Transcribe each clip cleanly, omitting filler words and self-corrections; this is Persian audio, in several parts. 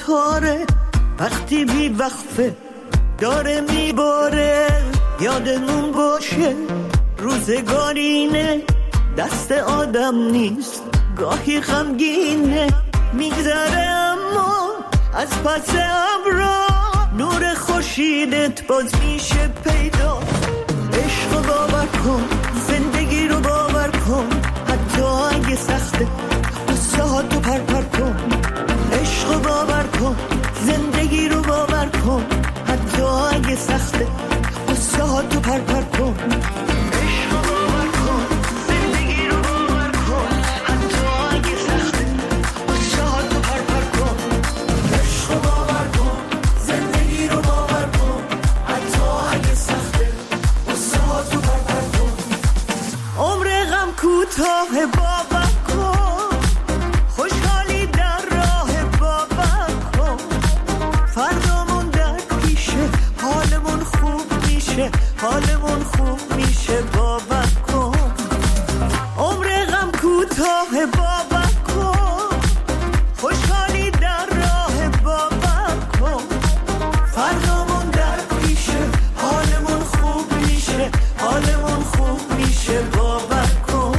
ستاره وقتی بی وقفه داره میباره. یادمون باشه روزگارینه، دست آدم نیست، گاهی غمگینه. میگذره اما از پس ابرا نور خورشیدت باز میشه پیدا. عشق رو باور کن، زندگی رو باور کن، حتی اگه سخته قصه ها تو پر کن. عشق رو باور کن، زندگی رو باور کن، حتی اگه سخته قصه ها تو پر کن. عشق رو باور کن، زندگی رو باور کن، حتی اگه سخته قصه ها تو پر کن. عشق رو باور کن، زندگی رو باور کن، حتی اگه سخته قصه ها تو پر کن. عمر غم کوتاه باور کن، خوشحالی در راه باور کن. فردامون در پیشه، حالمون خوب میشه، حالمون خوب میشه باور کن. عمر غم کوتاه باور کن، خوشحالی در راه باور کن. فردامون در پیشه، حالمون خوب میشه، حالمون خوب میشه باور کن.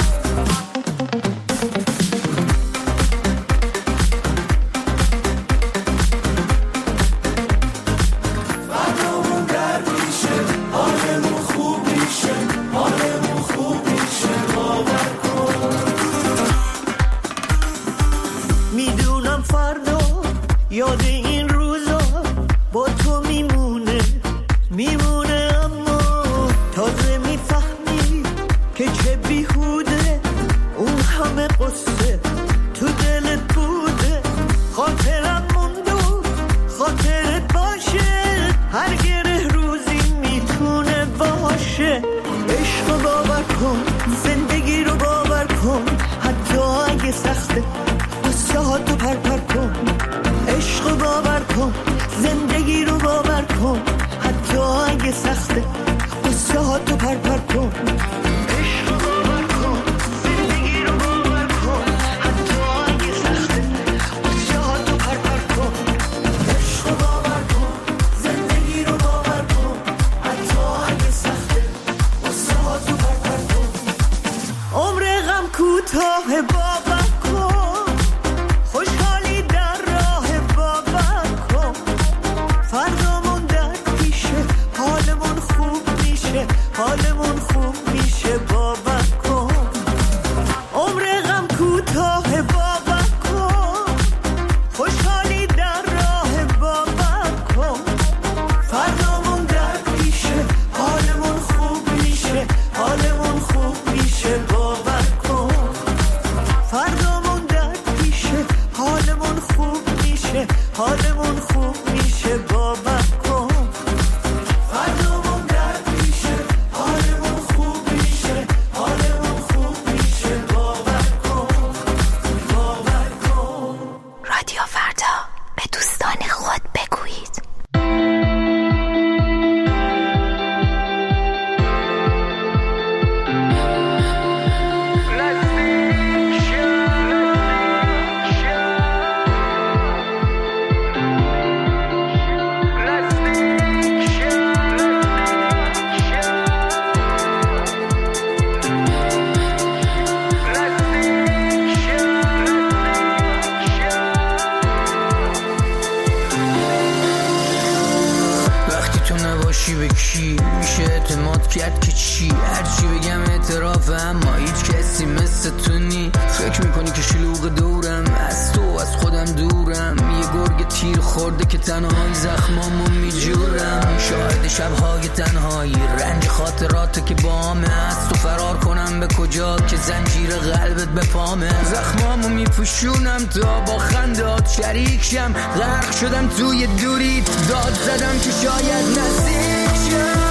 فردامون در پیشه، حالمون خوب میشه، حالمون خوب میشه باور کن. میدونم فردا یاد این روزا با تو میمونه، میمونه، اما تازه میفهمی که چه بیهوده اون همه قصه تو دلت بوده. خاطرم موندو خاطرت باشه، هر گره روزی میتونه باشه. عشق رو باور کن، زندگی رو باور کن، حتی اگه سخته قصه ها تو پر کن. عشق رو باور کن، زندگی رو باور کن، حتی اگه سخته قصه ها تو پر کن. عشق رو باور کن، زندگی رو باور کن، حتی اگه سخته قصه ها تو پر کن. عشق رو باور کن، زندگی رو باور کن، حتی اگه سخته قصه ها تو پر کن. عمر غم کوتاه باور کن، خوشحالی در راه باور کن. فردامون در پیشه، حالمون خوب میشه، حالمون خوب میشه باور کن. عمر غم کوتاه باور کن، خوشحالی در راه باور کن. فردامون در پیشه، حالمون خوب میشه، حالمون خوب میشه باور کن. فردامون در پیشه، حالمون خوب میشه، حالمون خوب میشه باور کن. فردامون در پیشه، حالمون خوب میشه، حالمون خوب میشه باور کن، باور کن. رادیو فردا، به دوستان خود بگویید. به کی میشه اعتماد کرد که چی؟ هرچی بگم اعترافه، اما هیچ کسی مثل تو نی. فکر میکنی که شلوغ دورم، از تو از خودم دورم. یه گرگ تیر خورده که تنهایی زخمامو میجورم. شاهد شبهای تنهایی، رنج خاطرات که بامه. از تو فرار کنم به کجا که زنجیر قلبت به پامه. زخمامو میپوشونم تا با خندات شریک شم. غرق شدم توی دوریت، داد زدم که شاید نزدیک شم.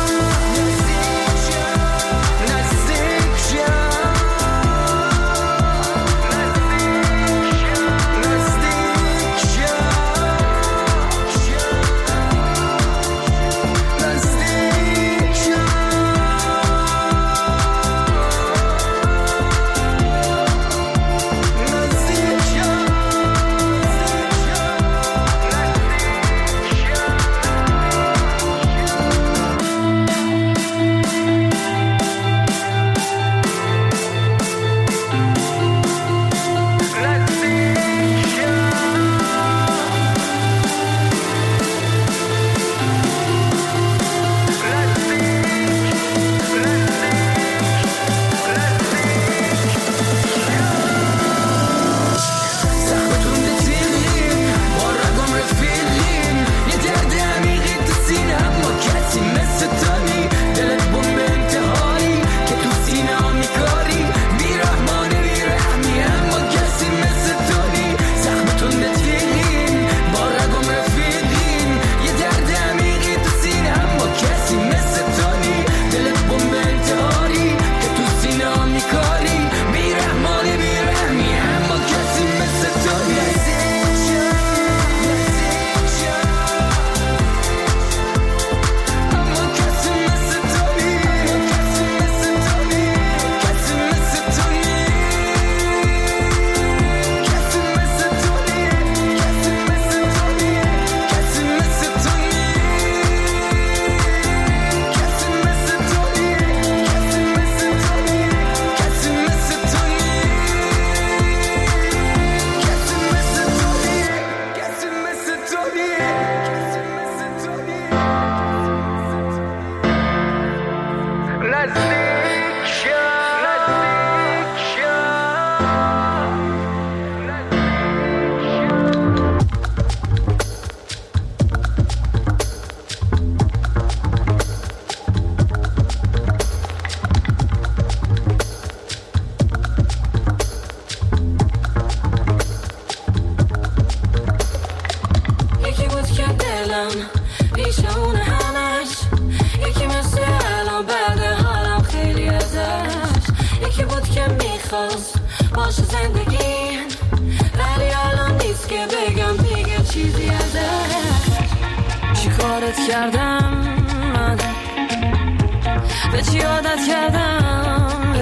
میشه اون همش. یکی مثل الان بعد حالم خیلی ازش. یکی بود که میخواست باشه زندگیم، ولی الان نیست که بگم دیگه چیزی ازش. چی کارت کردم من، به چی عادت کردم،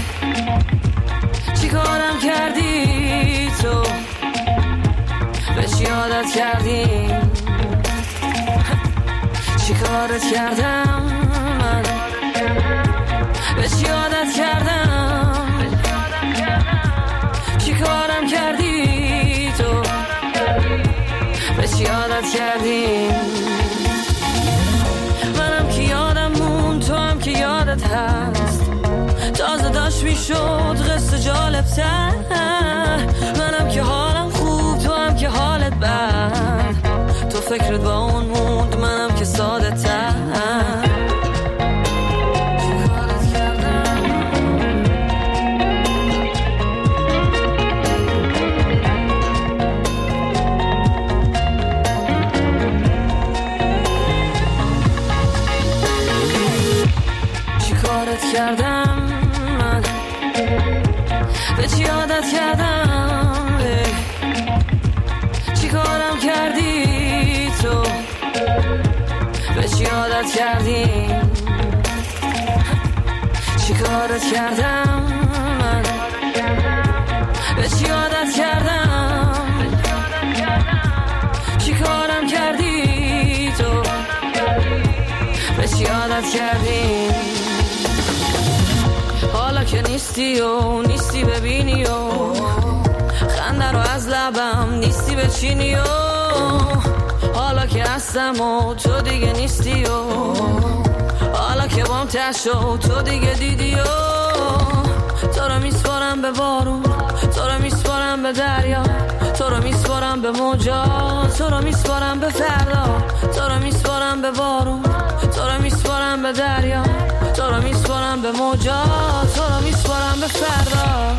چی کارم کردی تو، به چی عادت کردی، چی کارت کردم من، به چی عادت کردم، چی کارم کردی تو، به چی عادت کردی. منم که یادم مون، تو هم که یادت هست، تازه داشت میشد قصه جالب تر. منم که حالم خوب، تو هم که حالت بد، تو فکرت با اون موند، منم که ساده تر. کردم من، به چی عادت کردم، چی کارم کردی تو، به چی عادت کردی، چی کارت کردم من، به چی عادت کردم، چی کارم کردی تو، به چی عادت کردی. حالا که نیستی و نیستی ببینی و خنده رو از لبم نیستی بچینی و حالا که هستم و تو دیگه نیستی و حالا که بام تشت و تو دیگه دیدی و تو رو میسپارم به بارون، تو رو میسپارم به دریا، تو رو میسپارم به موجا، تو رو میسپارم به فردا، تو رو میسپارم به بارون، تو رو میسپارم به دریا، تو رو میسپارم به موجا، تو رو میسپارم به فردا.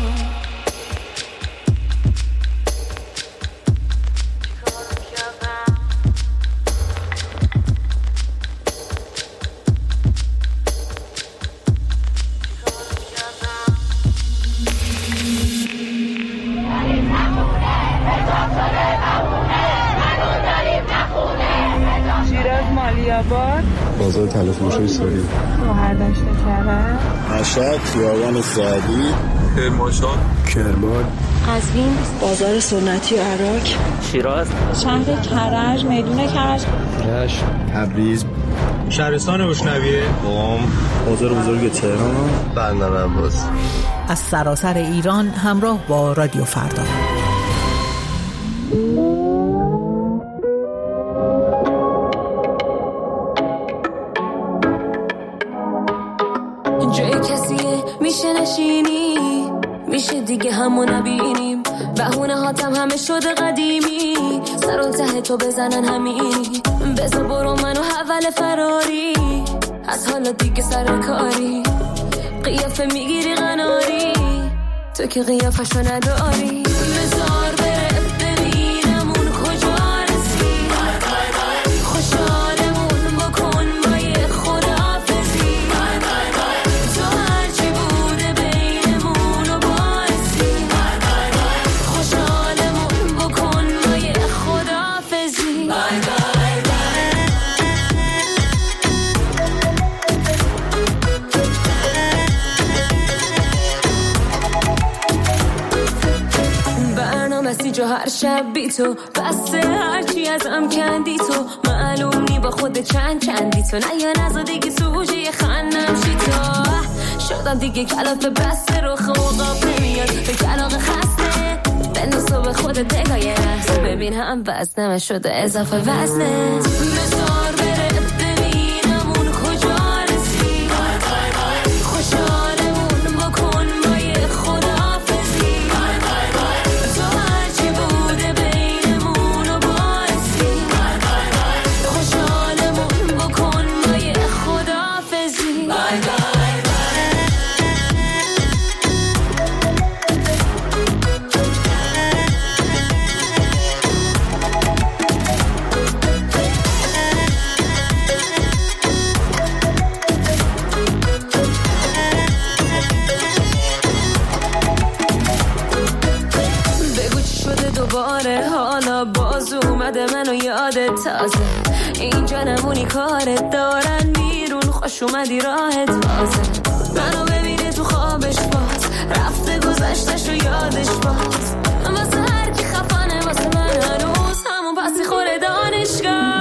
بازار تلفروشی سوری، مهردشت کرد، مشهد، خیابان سعدی، کرمانشاه، کرمان، قزوین، بازار سنتی و عراق، شیراز، شهر کرج، میدون کرج، رشت، تبریز، شهرستان بوشنویه، قم، بازار بزرگ تهران، بندر عباس. از سراسر ایران همراه با رادیو فردا. میشه نشینی، میشه دیگه همو نبینیم، بهونه هاتم همه شده قدیمی، سر و ته تو بزنن همینی، بذار برو منو حول فراری، از حالا دیگه سر کاری، قیافه میگیری قناری، تو که قیافشو نداری، بذار بره ببینم اون کجا رسی، خوشحالمون بکن با یه خداحافظی، تو هرچی بوده بینمونو باعثی، خوشحالمون بکن با یه خداحافظی. جو هر شب بی تو بسته، هرچی ازم کندی تو، معلوم نی با خود چندی تو، نه یا نزا دیگه سوژه خندم شی تو، شدم دیگه کلاف بسته رو خوقاب نمیاد به کلاق خسته، بندازو به خود دگاه رسته، ببین هم وزنم شده اضافه وزنه، بذار بره ببینم اون کجا رسی، خوشحالمون بکن با یه خداحافظی، تو هرچی بوده بینمونو باعثی، خوشحالمون بکن با یه خداحافظی. کارت دارن بیرون، خوش اومدی راحت بازه. منو ببینه تو خوابش باز، رفته گذشتش و یادش باز. من واسه هر کی خفنه واسه من هنوز همون پسی خوره دانشگاه.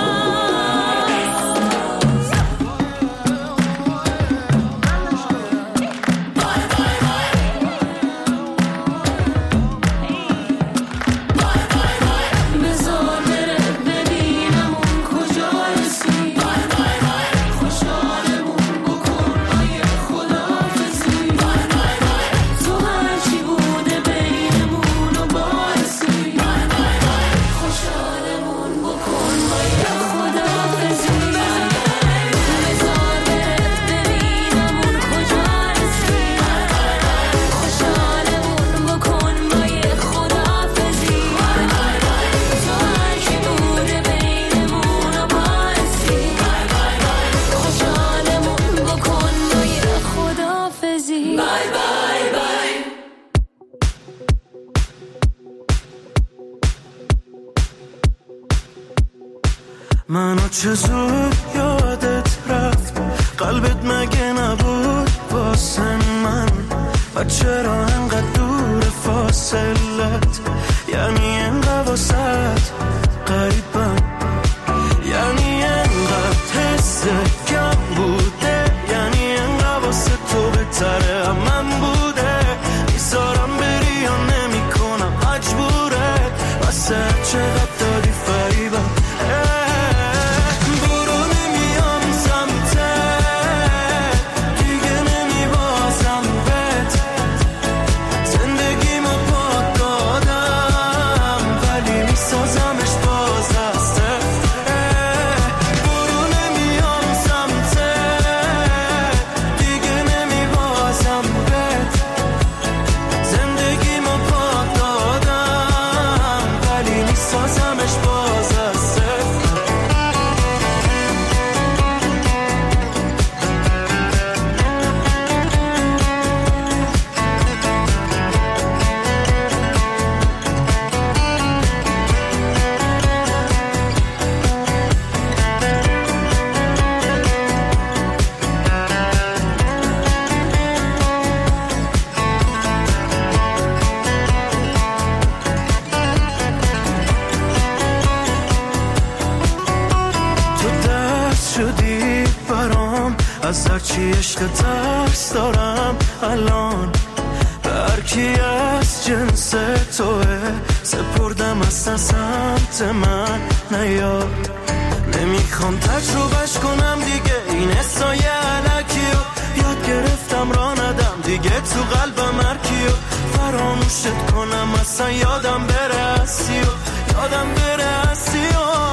منو چه زود یادت رفت، قلبت مگه نبود واسه من؟ و چرا انقدر دور فاصلت؟ یعنی انقدر واسط غریبم، یعنی انقدر حست کم بوده، یعنی انقدر واسه تو بهتره من بوده. میذارم بری یا نمی کنم مجبوره، واسه چقدر دادی فریبم. از هرچی عشق ترس دارم الان، به هرکی از جنس توه سپردم اصلا سمت من نیار. نمیخوام تجربهش کنم دیگه این حسای علکیو، یاد گرفتم را ندم دیگه تو قلبم هرکیو. فراموشت کنم اصلا یادم بره هستی و یادم بره هستی و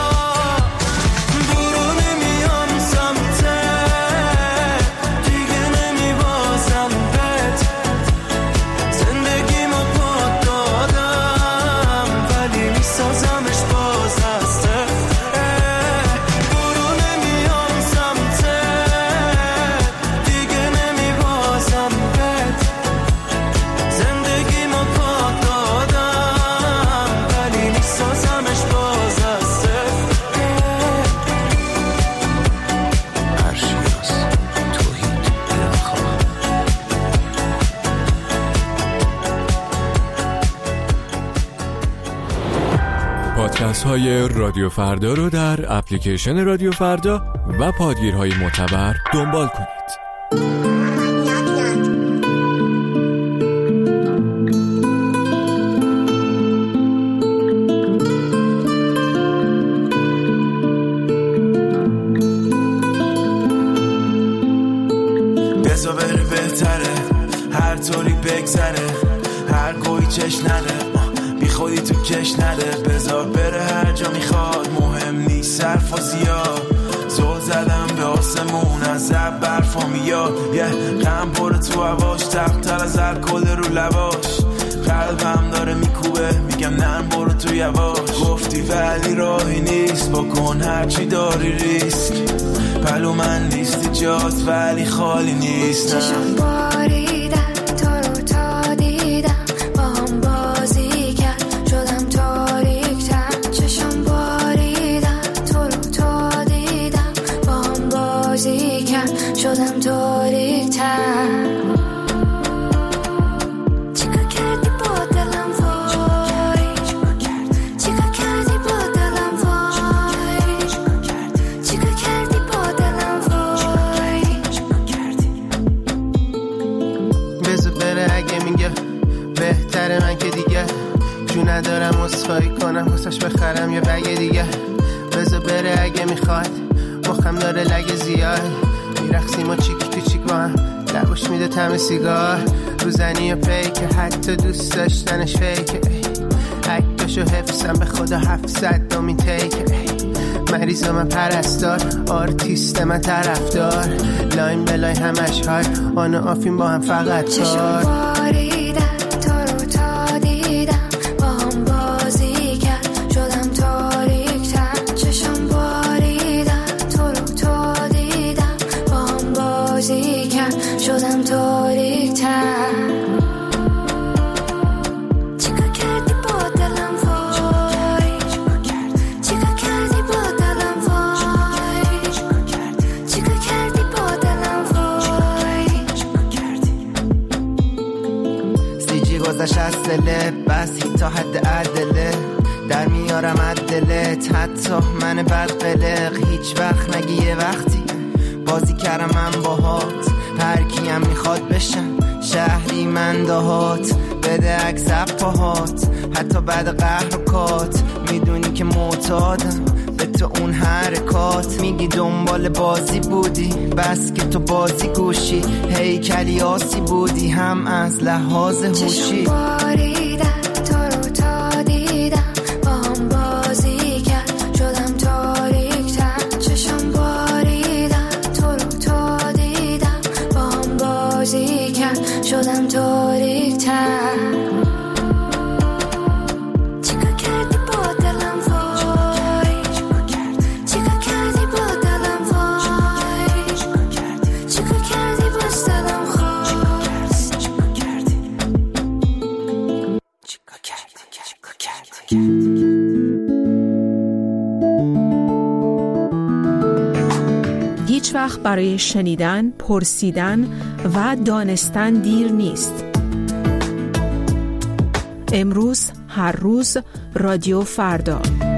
پادکست های رادیو فردا رو در اپلیکیشن رادیو فردا و پادگیرهای معتبر دنبال کنید. بذار بره بهتره، هر طوری بگذره، هر گوی چش نده، بی خودی تو کش نده. بذار بره هر جا میخواد، مهم نیست صرف و زیاد. زل زدم به آسمون از زب برفا میاد، یه غم پره تو هواش، تختر از الکل رو لباش. قلبم داره میکوبه، میگم نرم برو تو یواش. گفتی ولی راهی نیست، بکن هرچی داری ریسک. پلو من نیستی جات ولی خالی نیست. چشم باریدن تو رو تا دیدم، با هم بازی کرد شدم تاریک تر. چشم باریدن تو رو تا دیدم، شدم تاریک‌تر. چیکار کردی با دلم وای، چیکار کردی با دلم وای، چیکار کردی با دلم وای. بذار بره اگه میگه بهتره من که دیگه جو ندارم اصفایی کنم واسش بخرم یه بگه دیگه. بذار بره اگه میخواد مخم داره لگه زیاد میرخسیم و چیک تو چیک با هم لبوش میده تم سیگار روزنی و پیکه حتی دوست داشتنش فیکه عکسشو حفظم به خدا 700 دومین تیکه مریض من پرستار آرتیست من طرفدار لاین بلای همش های آن و آفین با هم فقط کار. شدم تاریک‌تر. چیکار کردی با دلم وای، چیکار کردی با دلم وای، چیکار کردی با دلم وای. سیجی گذشت از دله بس تا حد عدله در میارم عدلت حتی من بد قلق هیچ وقت نگی یه وقتی بازی کردم من باهات هر کیم میخواد بشم شهری من دهات بده عکس پاهات حتی بعد قهر و کات میدونی که معتادم به تو اون حرکات میگی دنبال بازی بودی بس که تو بازی گوشی هیکلی آسی بودی هم از لحاظ هوشی. شدم تاریک‌تر. چیکار کردی با دلم وای، چیکار کردی با دلم وای، چیکار کردی با دلم خواست، چیکار کردی. هیچ وقت برای شنیدن، پرسیدن و دانستن دیر نیست. امروز، هر روز، رادیو فردا.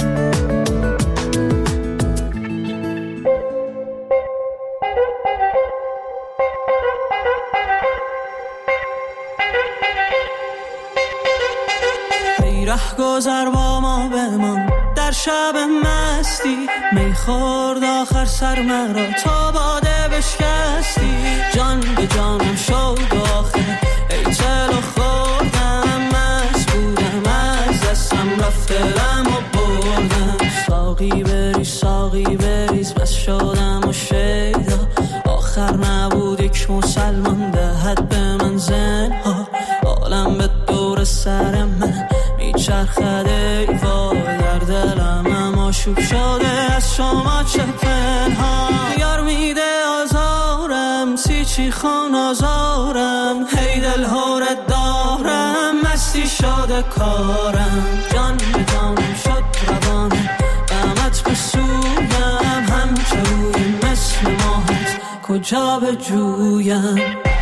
ای ره گذر با ما بمان در شب مستی میخورد آخر سر مرا تا باده بشکستی جان به جانم شد آخر ای چلو خوردم مست بودم از دستم رفت دلم و بردم ساقی بریز بس شدم و شیدا آخر نبود یک مسلمان دهد به من زنها عالم به دور سر من میچرخد ای وای در دلم اما شوب شده از شما چه پنها یار میده آزارم سیچی خان آزارم هی دل هورت دارم مستی شده کارم جان به جانم شد روانم غمت به سویم همچه روی مثل ماهت کجا به جویم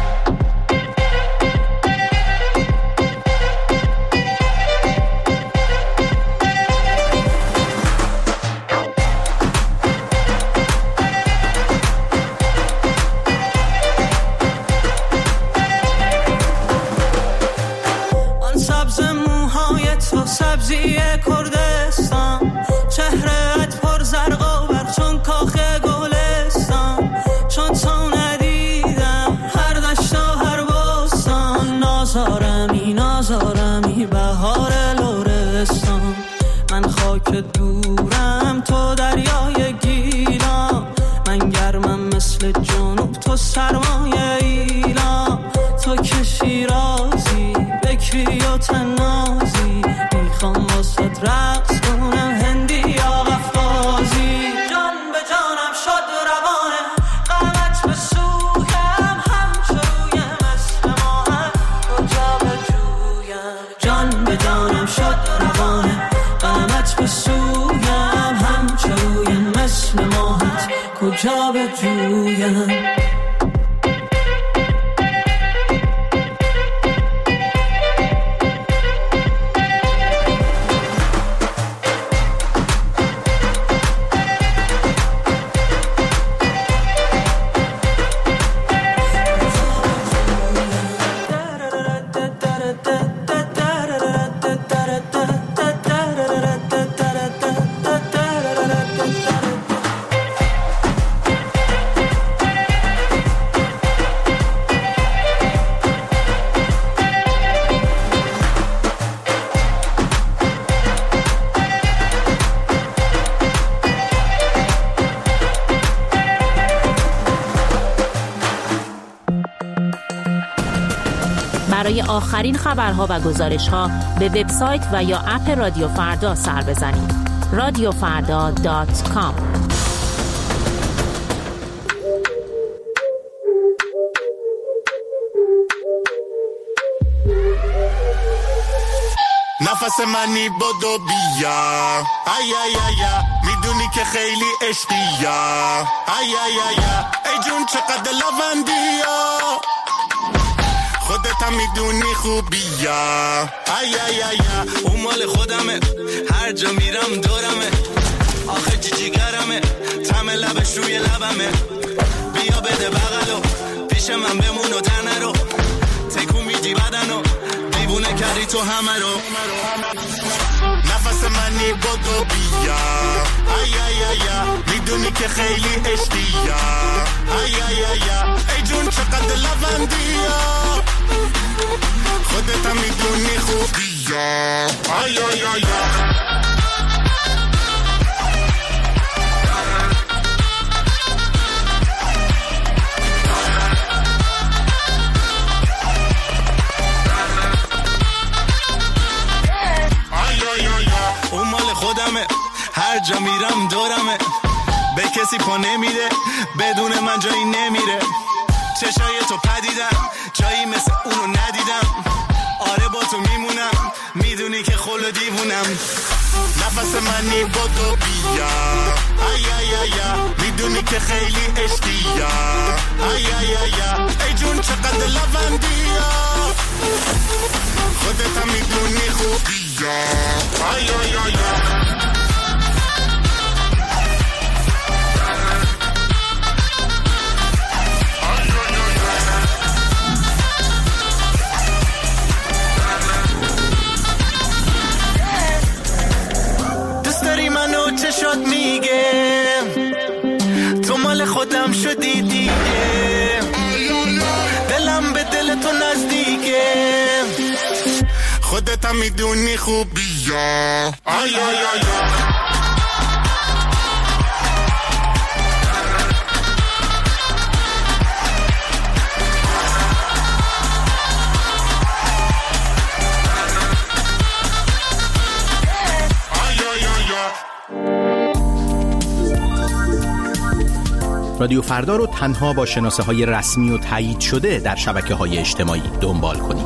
سبزی کردستان چهرهت پر زرق و برق چون کاخ گلستان چون تو ندیدم هر دشت و هر بستان نازارمی بهار لرستان من خاک دورم تو دریای گیلان من گرمم مثل جنوب تو سرمایه ایلان تو که شیرازی بکری و تنازی میخوام واسه رقص کنم هندی یا قفقازی جان به جانم شد روانه غمت به سویم همچه روی مثل ماهت کجا به جویم جان به جانم شد روانه غمت به سویم همچه روی مثل ماهت کجا به جویم برای آخرین خبرها و گزارش‌ها به وبسایت و یا اپ رادیو فردا سر بزنید. radiofarda.com. نفس منی بدو بیا ای ای ای میدونی که خیلی عشقیا ای ای ای ای جون چقدر لوندیا خودت هم میدونی خوبیا ای ای ای اون مال خودمه هر جا میرم دورمه آخه جیگرمه طعم لبش روی لبمه بیا بده بغلو پیش من بمون و تنه رو تکون میدی بدنو دیوونه کردی تو همه رو نفس منی بدو بیا ای ای ای میدونی که خیلی عشقیا ای ای ای ای جون چقدر لوندیا خودت هم میدونی خوبیا ای ای ای اون مال خودمه هر جا میرم دورمه به کسی پا نمیده بدون من جایی نمیره چشای تو پدیدم جایی مثل اونو ندیدم آره با تو میمونم میدونی که خلو دیوونم نفس منی بدو بیا ای ای ای میدونی که خیلی عشقیا ای ای ای ای جون چقدر لوندیا خودت هم میدونی خوبیا ای ای ای چشات میگه تو مال خودم شدی دیگه دلم به دل تو نزدیکه خودت هم میدونی خوبیا آی آی آی رادیو فردا رو تنها با شناسه های رسمی و تایید شده در شبکه های اجتماعی دنبال کنید.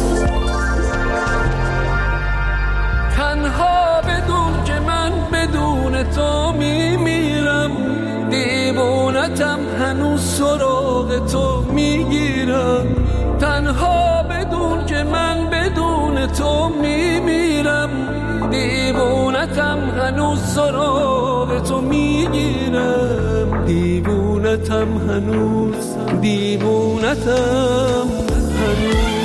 تنها بدون که من بدون تو میمیرم دیوونتم هنوز سراغ تو میگیرم تنها بدون که من بدون تو میمیرم دیوونتم هنوز سراغ تو میگیرم دیوونتم هنوز دیوونتم هنوز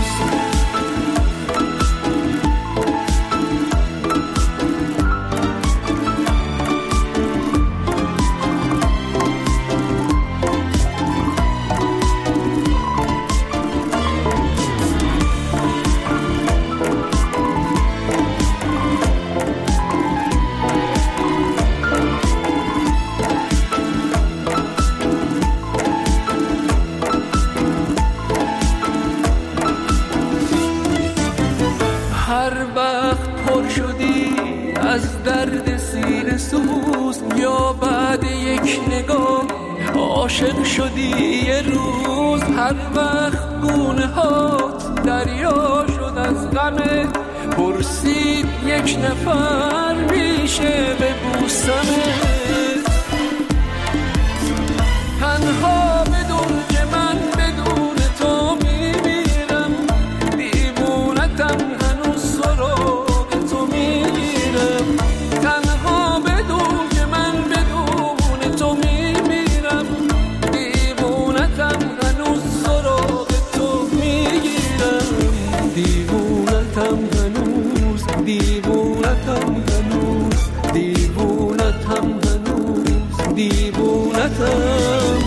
از درد سینه سوز یا بعد یک نگاه عاشق شدی یه روز هر وقت گونه هات دریا شد از غمت پرسید یک نفر میشه ببوسمت تنها بدون که من بدون تو میمیرم دیوونتم هنوز سراغ تو میگیرم تنها بدون که من بدون تو میمیرم دیوونتم هنوز سراغ تو میگیرم دیوونتم هنوز دیوونتم هنوز دیوونتم هنوز دیوونتم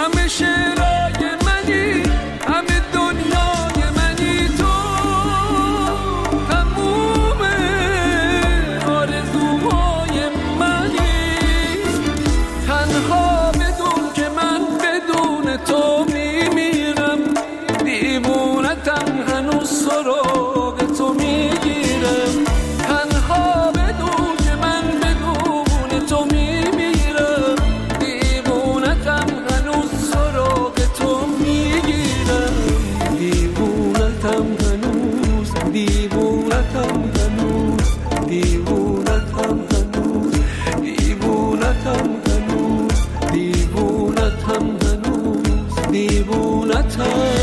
همه شعرهای منی، همه دنیای منی تو، تموم آرزوهای منی. تنها بدون که من بدون تو میمیرم، دیوونتم هنوز سراغ تو میگیرم. تنها بدون که من بدون تو میمیرم، دیوونتم هنوز سراغ تو میگیرم. دیوونتم هنوز، دیوونتم هنوز، دیوونتم هنوز، دیوونتم هنوز، دیوونتم هنوز، دیوونتم.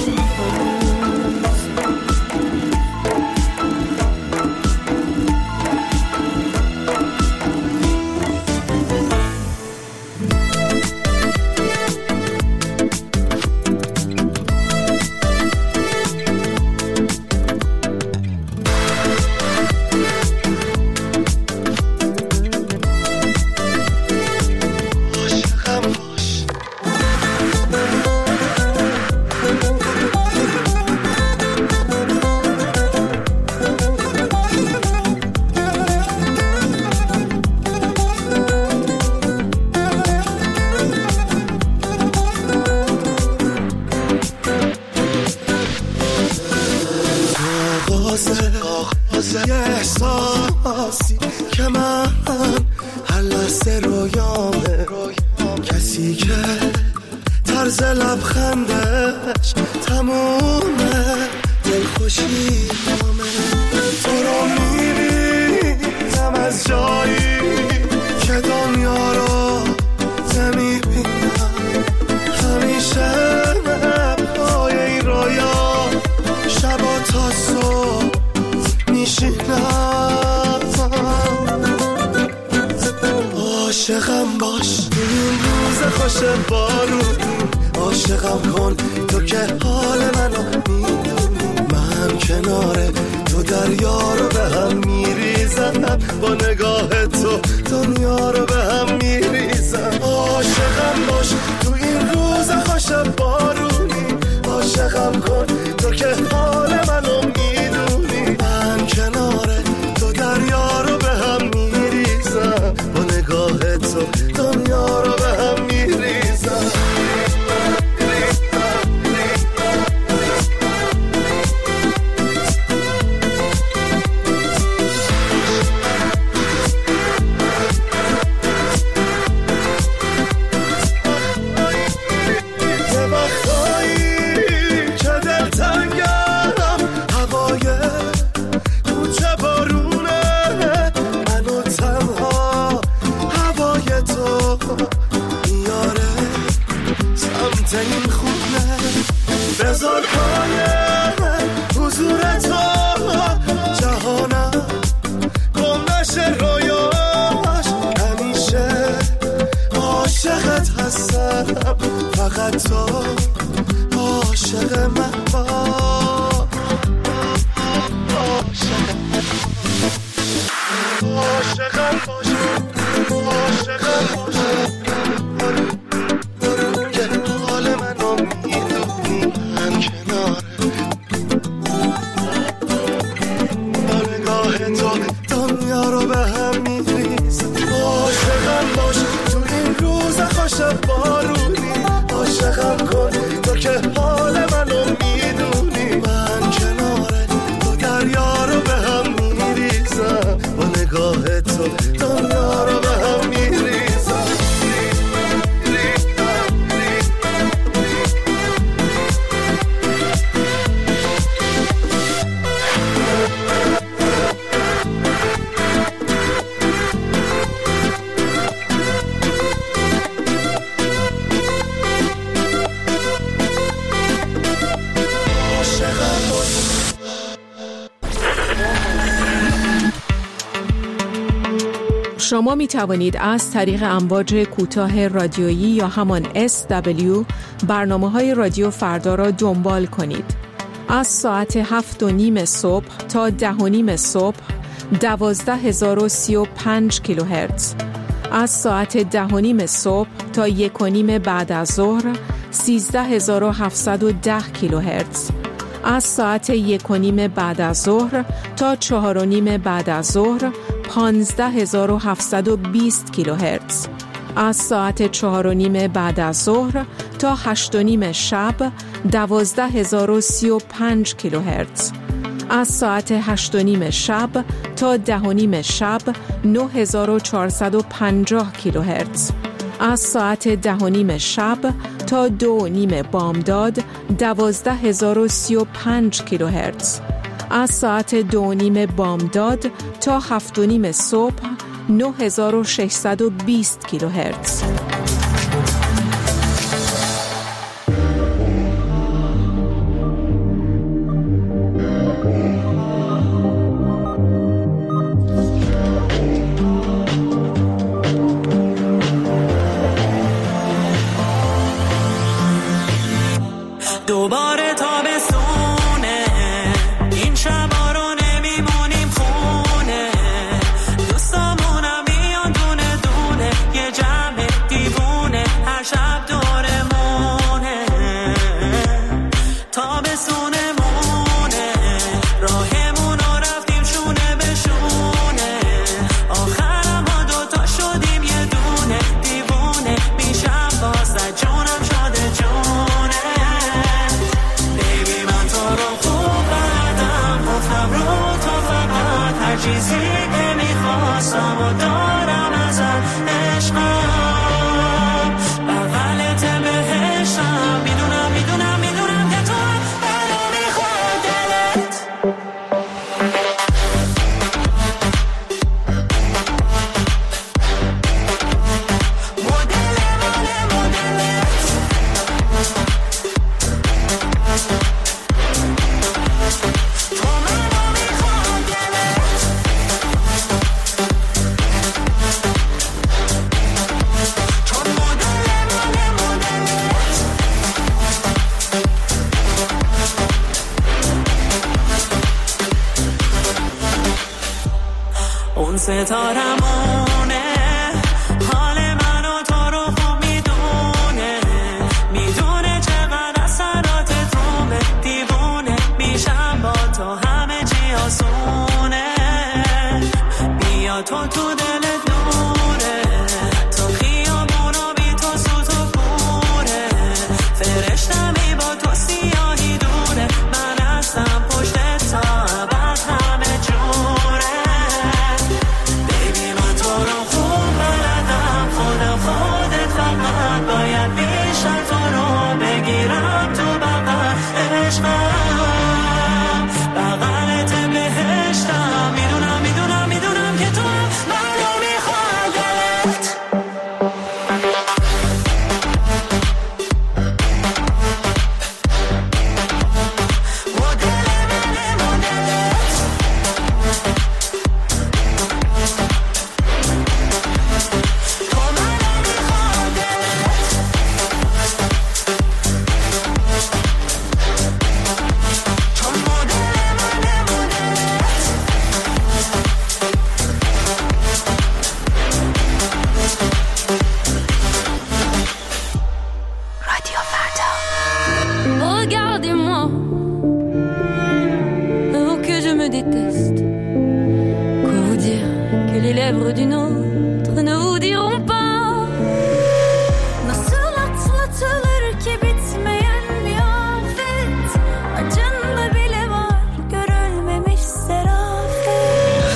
احساسی که من هر لحظه رویامه، کسی که طرز لبخندش تمومه دلخوشیامه. تو رو میبینم از جایی که دنیا رو نمیبینم، همیشه پای این رویا شبا تا صبح میشینم. عاشقم باش این روز خوش بارونی، عاشقم کن تو که حال منو میدونی. من کنار تو دریا رو به هم میریزم، با نگاه تو دنیا رو به هم میریزم. عاشقم باش تو این روز خوش بارونی، عاشقم کن تو که حال منو میدونی. من کنار تو دریا رو به هم میریزم، با نگاه تو دنیا رو به هم میریزم. این خونه بذار پای حضور تو، جهانم گم نشه رویاش. همیشه عاشقت هستم، فقط تو عاشق من باش. عاشقم باش، عاشقم باش. شما می توانید از طریق امواج کوتاه رادیویی یا همان SW برنامه‌های رادیو فردا را دنبال کنید. از ساعت 7:30 صبح تا 10:30 صبح 12035 کیلوهرتز. از ساعت 10:30 صبح تا 1:30 بعد از ظهر 13710 کیلوهرتز. از ساعت 1:30 بعد از ظهر تا 4:30 بعد از ظهر 15720 کیلوهرتز. از ساعت 4:30 بعد از ظهر تا 8:30 شب 12035 کیلوهرتز. از ساعت 8:30 شب تا 10:30 شب 9450 کیلوهرتز. از ساعت 10:30 شب تا 2:30 بامداد 12035 کیلوهرتز. از ساعت 2:30 بامداد تا 7:30 صبح 9620 کیلوهرتز. دوباره تابستونه، این شبا رو نمیمونیم خونه، دوستامونم میان دونه دونه، یه جمع دیوونه هر شب دورمونه. تابستونمونه، راهمون رو رفتیم شونه به شونه، آخرم ما دوتا شدیم یه دونه، دیوونه میشم بازد جونم شده جونه. چیزی که میخواستم و دارم ازت عشقم، بغلت بهشتم، میدونم میدونم میدونم که تو منو میخواد دلت. مدل مدلت تو منو میخواد دلت. اون ستارمونه، حال من و تو رو خوب میدونه، میدونه چقدر اثراتت رومه، دیوونه میشم با تو همه چی آسونه. بیا تو تو دلت نوره، تو خیابونا بی تو سوت و کوره، فرشتمی با تو سیاهی دوره، من هستم پشتت تا ابد همه جوره. خودت فقط باید بیشتر تو رو بگیرم تو بغل عشقم، بغلت بهشتم، میدونم میدونم میدونم که تو منو میخواد دلت. Regardez-moi, oh que je me déteste. Quoi vous dire que les lèvres d'une autre ne vous diront pas. Nasıl atlatılır ki bitmeyen bir afet, acında bile var görülmemiş serafet.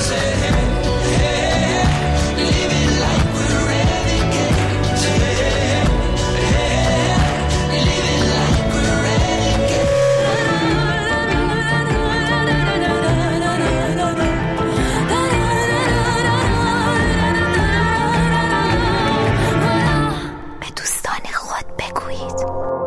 Living like we're renegades. Living like we're renegades. به دوستان خود بگویید.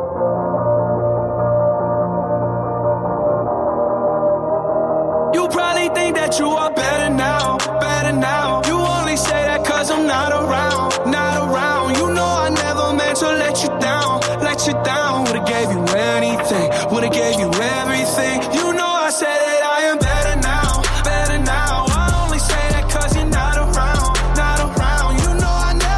You probably think that you are better now, better now. You only say that cause I'm not around, not around. You know I never meant to let you down, let you down. Would've gave you anything, would've gave you everything. You know I said that I am better now, better now. I only say that cause you're not around, not around. You know I never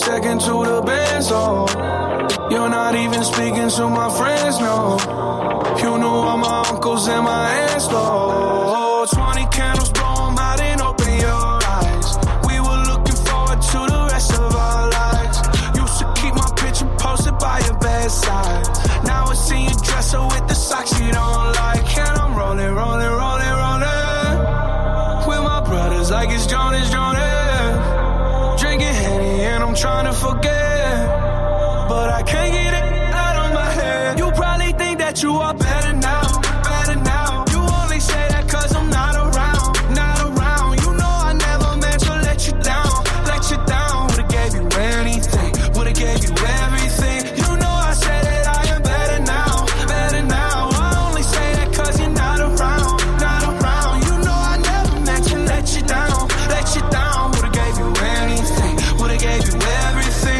second to the band, so you're not even speaking to my friends, no. You know all my uncles and my aunts, though. 20 candles, blow them out and open your eyes. We were looking forward to the rest of our lives. Used to keep my picture posted by your bedside. Now I see you dresser with the socks you don't like. And I'm rolling, rolling, rolling, rolling with my brothers like it's Jonas, Jonas. Drinking Henny and I'm trying to forget, but I can't get it out of my head. You probably think that you are better now, better now. You only say that cause I'm not around, not around. You know I never meant to let you down, let you down. Would've gave you anything, would've gave you everything. You know I said that I am better now, better now. I only say that cause you're not around, not around. You know I never meant to let you down, let you down. Would've gave you anything, would've gave you everything.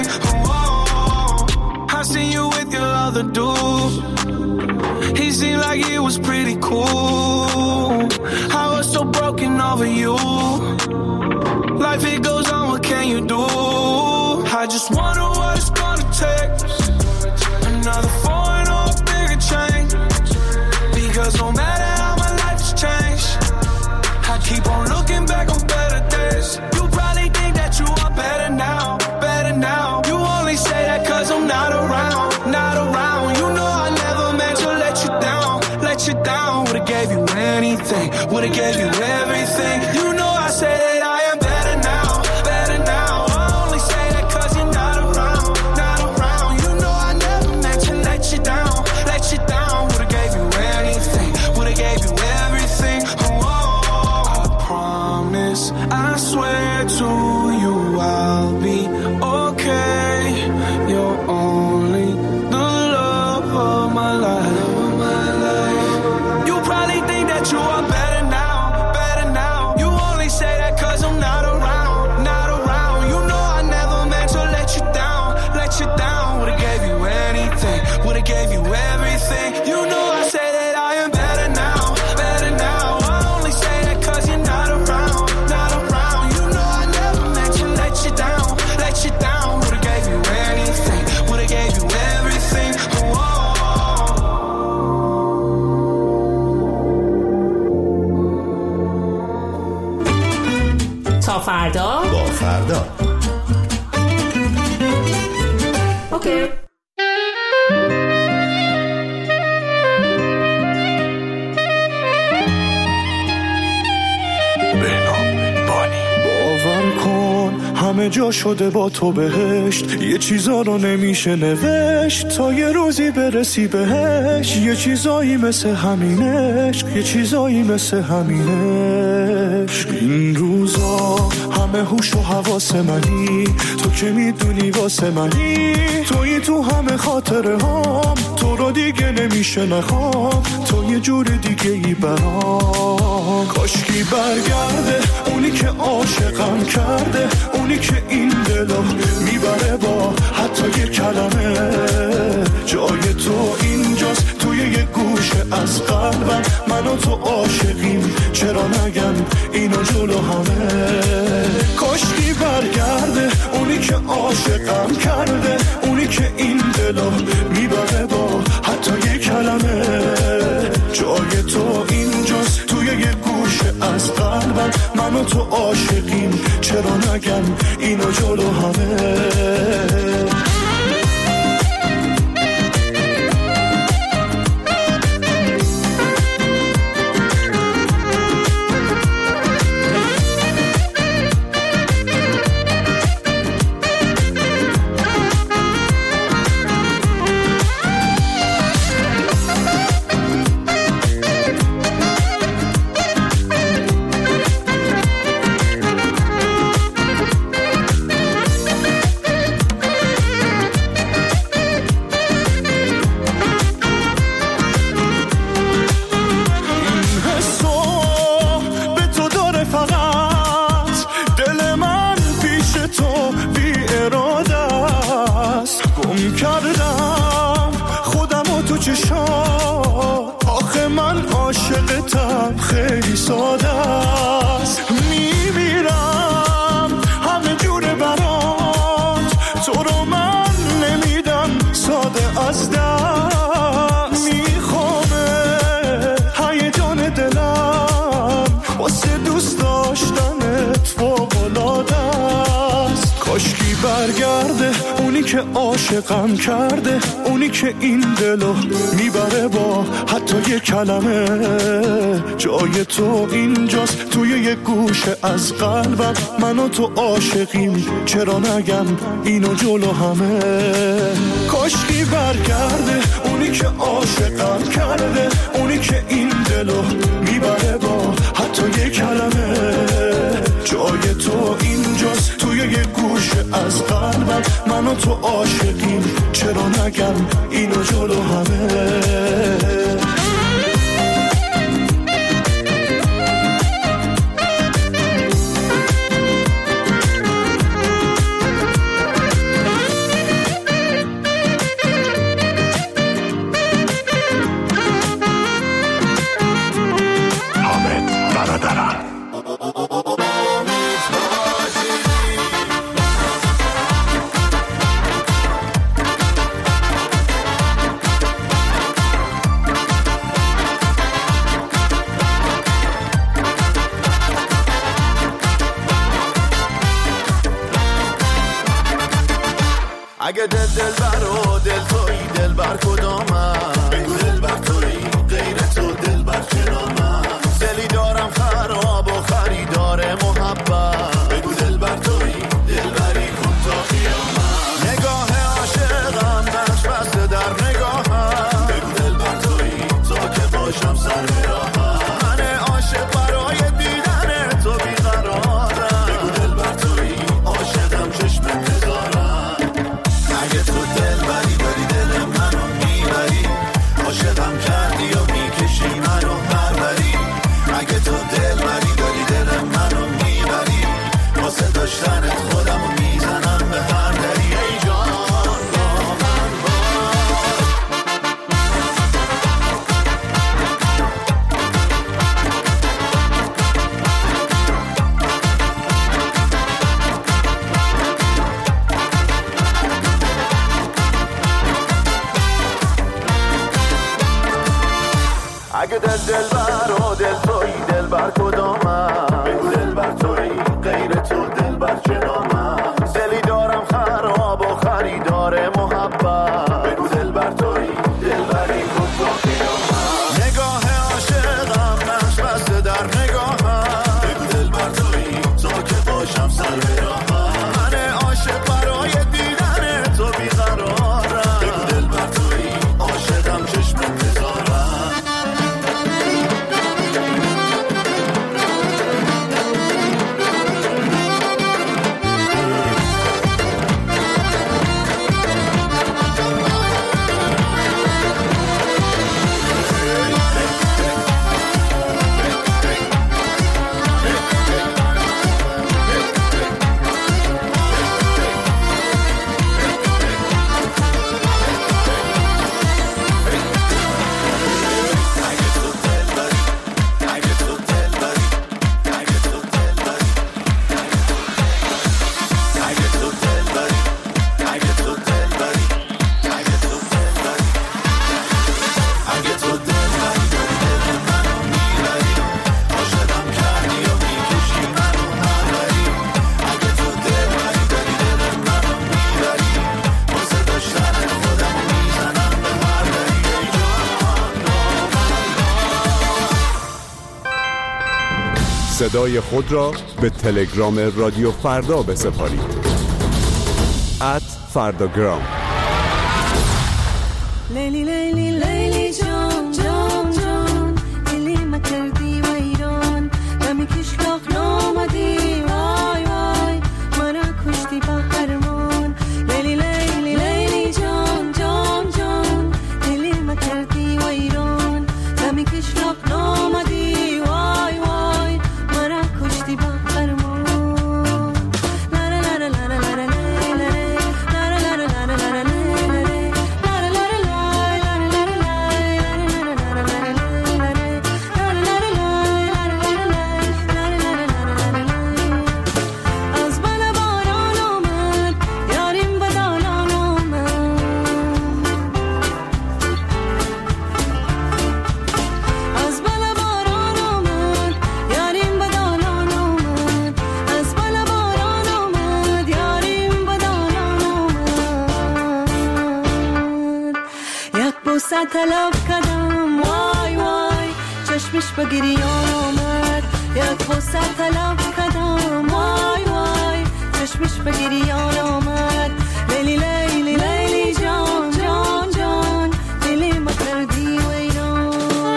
I seen you with your other dude. He seemed like he was pretty cool. I was so broken over you. Life it goes on, what can you do? I just wonder what it's gonna take. Another foreign or a bigger change. Because no matter how my life has changed, I keep on looking back on better days. You probably think that you are better now, better now. You only say that cause I'm not around, not around. You know I never meant to let you down, let you down. Would've gave you anything, would've gave you everything. You know I say that I am better now, better now. I only say that cause you're not around, not around. You know I never meant to let you down, let you down. Would've gave you anything, would've gave you everything. Oh, I promise, I swear to you I'll be okay. You're only the love of my life. You probably think that you are better now, better now. You only say that cause I'm not around, not around. You know I never meant to let you down, let you down. Would've gave you anything, would've gave you everything. You know I say that I am better now, better now. I only say that cause you're not around, not around. You know I never meant to let you down, let you down. Would've gave you anything, would've gave you everything. Whoa. تا فردا با فردا. اوکی. باور کن همه جا شده با تو بهشت. یه چیزا رو نمیشه نوشت تا یه روزی برسی بهش. یه چیزایی مثل همینش، یه چیزایی مثل همینش. این روزا همه هوش و حواس منی، تو که میدونی واسه منی. تویی تو همه خاطره هام، تو رو دیگه نمیشه نخوام. تو یه جور دیگه ای برام. کاشکی برگرده اونی که عاشقم کرده، اونی که این دلو میبره با حتی یه کلمه. جای تو اینجاست توی یه گوشه از قلبم. من و تو عاشقیم، چرا نگم اینو جلو همه. کاشکی برگرده اونی که عاشقم کرده، اونی که این دلو میبره با حتی یه کلمه. جای تو اینجاست توی یه گوشه از قلبم. من و تو عاشقیم، چرا نگم اینو جلو همه. عاشقتم خیلی ساده است. میمیرم همه جوره برات، برگرده، اونی که عاشقم کرده، اونی که این دلو میبره با حتی یه کلمه. جای تو اینجاست توی یه گوشه از قلبم، من و تو عاشقیم، چرا نگم اینو جلو همه. کاشکی برگرده، اونی که عاشقم کرده، اونی که این دلو میبره با حتی یه کلمه. جای تو اینجاست توی یه گوشه از قلبم، من و تو عاشقیم، چرا نگم اینو جلو همه. اگه دل بر و دل تویی، دل بر کدامم؟ بگو دل بر تویی، غیر تو دل بر چرامم؟ دلی دارم خراب و خریدار محبت، بگو دل بر تویی، دل بری کن تا قیامت. نگاه عاشقم نقش بسته در نگاهم، بگو دل بر تویی، تا که باشم سر به راهم. من عاشق برای دیدن تو بیقرارم، بگو دل بر تویی، عاشقم چشم انتظارم. اگه تو دل بری داری دل منو میبری، عاشقم کردی و میکشی منو پروری. اگه تو دل بری داری دل منو میبری، واسه داشتنت خودمو میزنم به هر دری. ای جان با من اگه دل بر و دل تویی، دل بر کدامم؟ بگو دل بر تویی، غیر تو دل بر چرامم؟ دلی دارم خراب و خریدار محبت، بگو دل بر تویی، دل بری کن تا قیامت. نگاه عاشقم نقش بسته در نگاهم، بگو دل بر تویی، تا که باشم سر به راهم. من عاشق برای دیدن تو بیقرارم، بگو دل بر تویی، عاشقم چشم انتظارم. صدای خود را به تلگرام رادیو فردا بسپارید. @فرداگرام. لیلی لیلی لیلی جان جان جان، دلی ما کردی ویران، نمی کشلاق نامدی وای وای، منو کشتی با هرمان. لیلی لیلی لیلی جان جان جان، دلی ما کردی ویران، نمی کشلاق نامدی وای وای، منو کشتی با هرمان. به گریان آمد یک فرصت طلب کردم وای وای چشمش به گریان آمد لیلی لیلی لیلی جان جان جان دلی ما کردی ویران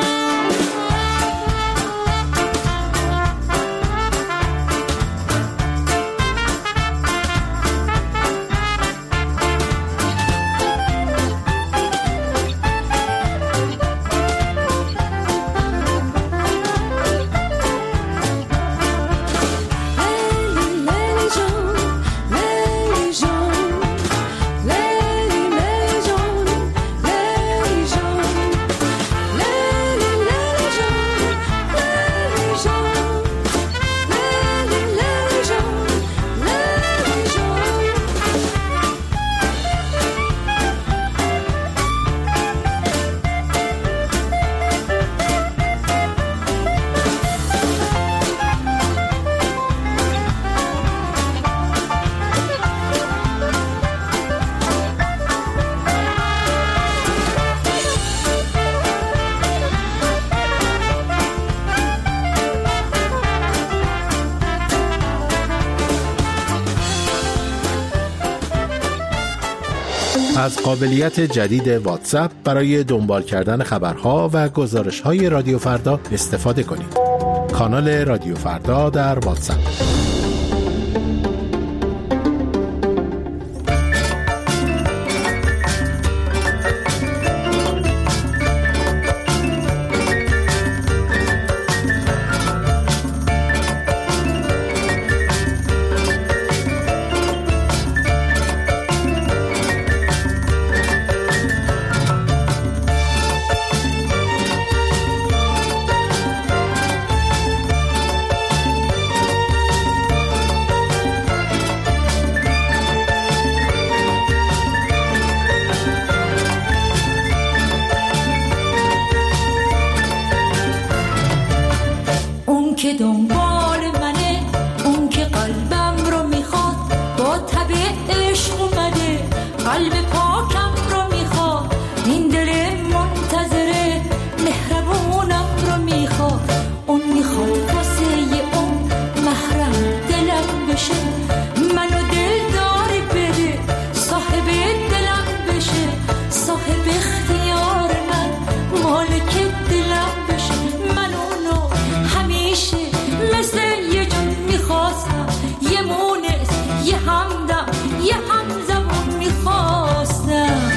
از قابلیت جدید واتساپ برای دنبال کردن خبرها و گزارش‌های رادیو فردا استفاده کنید. کانال رادیو فردا در واتساپ. که دنبال منه، اون که قلبم رو میخواد، با تب عشق اومده، قلب پاکم رو میخواد، این دل منتظره، مهربونم رو میخواد، اون میخواد واسه اون محرم دلم بشه، منو دلداری بده، صاحب دلم بشه، صاحب اختیار من، مالک دلم بشه، من اونو همیشه مثل یه جون میخواستم، یه مونس، یه همدم، یه همزمون میخواستم.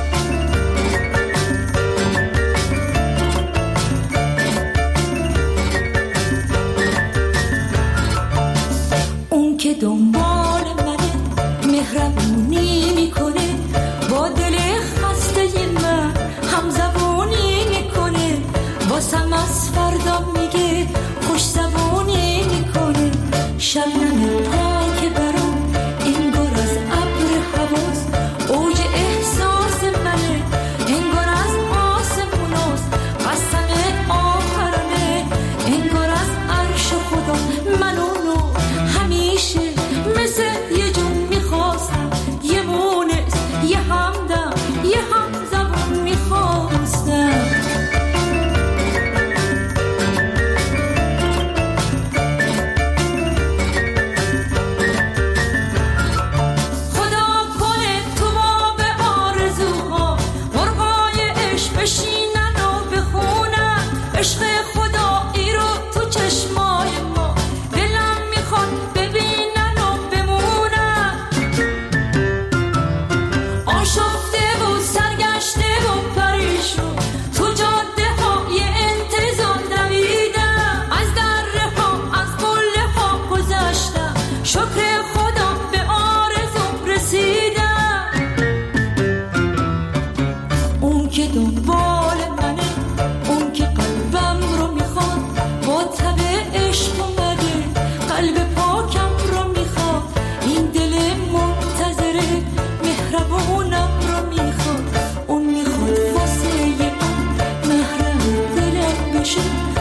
اون که دنبال منه، مهربونی میکنه، با دل خسته من همزبونی میکنه، واسم از فردا میگه، خوش زبونی میکنه، شبنم پاک برام انگار از ابر حواس، اوج احساس منه، انگار از آسموناست، قسم آخرانه، انگار از عرش خدا، من اونو همیشه مثل یه جون میخواستم، یه مونس، یه همدم، یه همزبون میخواستم. عشق خدایی رو تو چشمای ما، دلم میخواد ببینن و بمونن، آشفته و سرگشته و پریشون، تو جاده های انتظار دویدم، از دره ها از قله ها گذشتم، شکر خدا به آرزوم رسیدم. اون که دنبال منه، اون که قلبم رو میخواد، با تب عشق اومده، قلب پاکم رو میخواد، این دل منتظره، مهربونم رو میخواد، اون میخواد واسه اون محرم دلم بشه،